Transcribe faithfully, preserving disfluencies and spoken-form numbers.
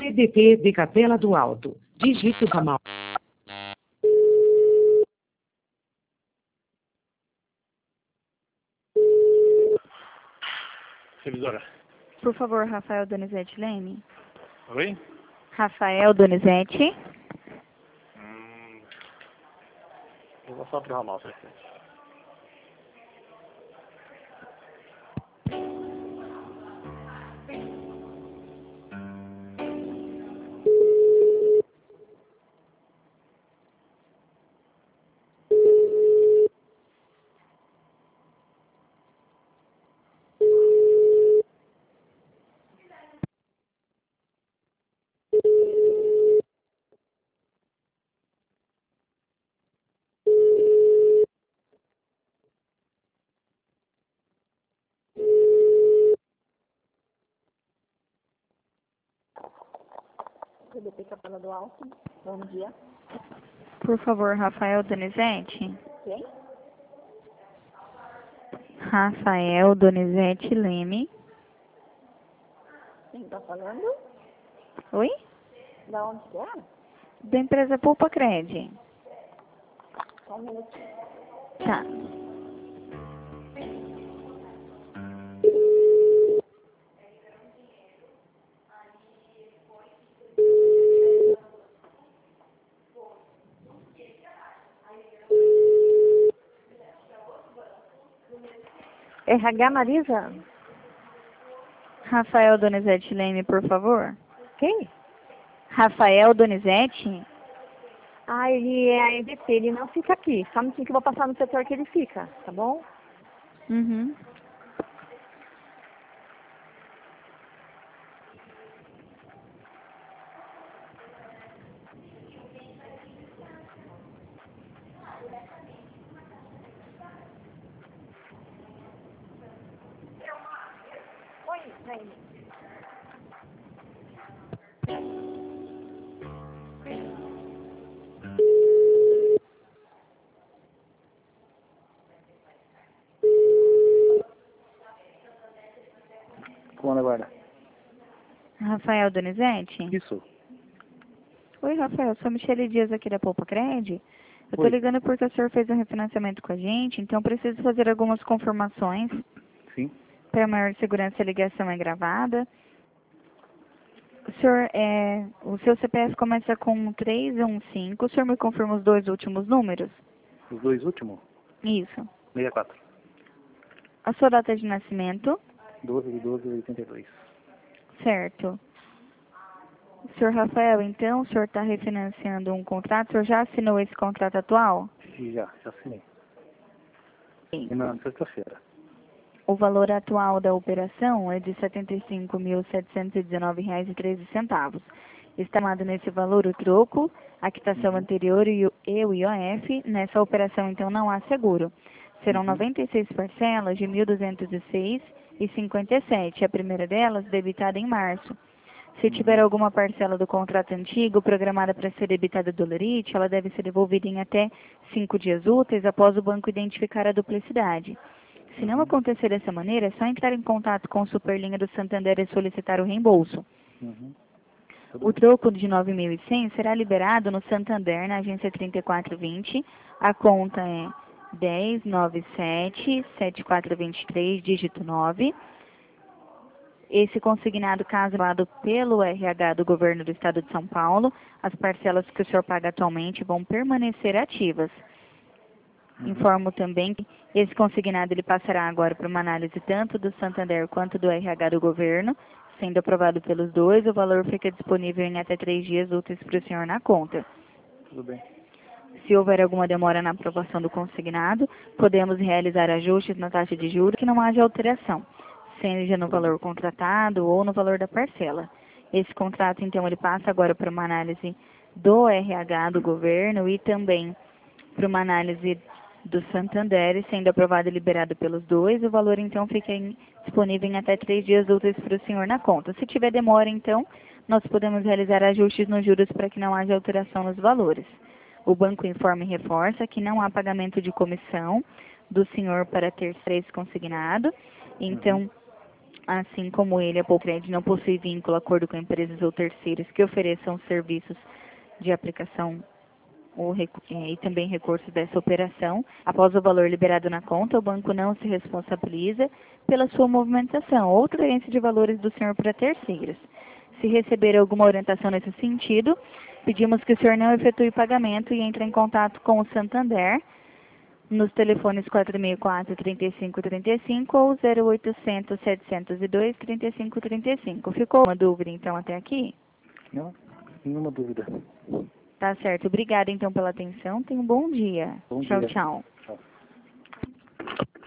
C D P de Capela do Alto. Digite o ramal. Revisora. Por favor, Rafael Donizete Leme. Oi? Rafael Donizete. Hum, eu vou só pro ramal, presidente. C D P Capela do Alto. Bom dia. Por favor, Rafael Donizete. Quem? Rafael Donizete Leme. Quem tá falando? Oi? Da onde que é? Da empresa Poupa Cred. Só um minutinho. Tá. R H Marisa? Rafael Donizete Leme, por favor. Quem? Rafael Donizete? Ah, ele é a E D P, ele não fica aqui. Só um minutinho que eu vou passar no setor que ele fica, tá bom? Uhum. Oi, vem. Comando agora. Rafael Donizete? Isso. Oi, Rafael. Sou Michele Dias aqui da Poupa Cred. Eu tô Oi. ligando porque o senhor fez um refinanciamento com a gente, então preciso fazer algumas confirmações. Sim. Para maior segurança, a ligação é gravada. O senhor, é, o seu C P F começa com três um cinco. O senhor me confirma os dois últimos números? Os dois últimos? Isso. sessenta e quatro. A sua data de nascimento? doze de doze de oitenta e dois. Certo. Senhor Rafael, então, o senhor está refinanciando um contrato? O senhor já assinou esse contrato atual? E já, já assinei. Sim. E na sexta-feira. O valor atual da operação é de setenta e cinco mil, setecentos e dezenove reais e treze centavos. Está amado nesse valor o troco, a quitação Uhum. anterior e o e o I O F. Nessa operação, então, não há seguro. Serão Uhum. noventa e seis parcelas de mil duzentos e seis reais e cinquenta e sete centavos. A primeira delas debitada em março. Se tiver Uhum. alguma parcela do contrato antigo programada para ser debitada do Lerite, ela deve ser devolvida em até cinco dias úteis após o banco identificar a duplicidade. Se não Uhum. acontecer dessa maneira, é só entrar em contato com o Superlinha do Santander e solicitar o reembolso. Uhum. Tudo O bem. troco de nove mil e cem será liberado no Santander, na agência trinta e quatro vinte. A conta é dez nove sete sete quatro dois três, dígito nove. Esse consignado casado pelo R H do Governo do Estado de São Paulo, as parcelas que o senhor paga atualmente vão permanecer ativas. Uhum. Informo também que esse consignado ele passará agora para uma análise tanto do Santander quanto do R H do Governo. Sendo aprovado pelos dois, o valor fica disponível em até três dias úteis para o senhor na conta. Tudo bem. Se houver alguma demora na aprovação do consignado, podemos realizar ajustes na taxa de juros que não haja alteração, seja no Tudo bem. valor contratado ou no valor da parcela. Esse contrato, então, ele passa agora para uma análise do R H do governo e também para uma análise do Santander, e sendo aprovado e liberado pelos dois, o valor, então, fica em, disponível em até três dias úteis para o senhor na conta. Se tiver demora, então, nós podemos realizar ajustes nos juros para que não haja alteração nos valores. O banco informa e reforça que não há pagamento de comissão do senhor para ter esse consignado. Então, Uhum. assim como ele, a Poucred não possui vínculo, acordo com empresas ou terceiros que ofereçam serviços de aplicação ou recu- eh, e também recurso dessa operação. Após o valor liberado na conta, o banco não se responsabiliza pela sua movimentação ou transferência de valores do senhor para terceiros. Se receber alguma orientação nesse sentido, pedimos que o senhor não efetue pagamento e entre em contato com o Santander nos telefones quatro seis quatro, três cinco três cinco ou zero oitocentos, setecentos e dois, trinta e cinco trinta e cinco. Ficou uma dúvida, então, até aqui? Não, nenhuma dúvida. Tá certo. Obrigada, então, pela atenção. Tenha um bom dia. Bom Tchau, dia. tchau.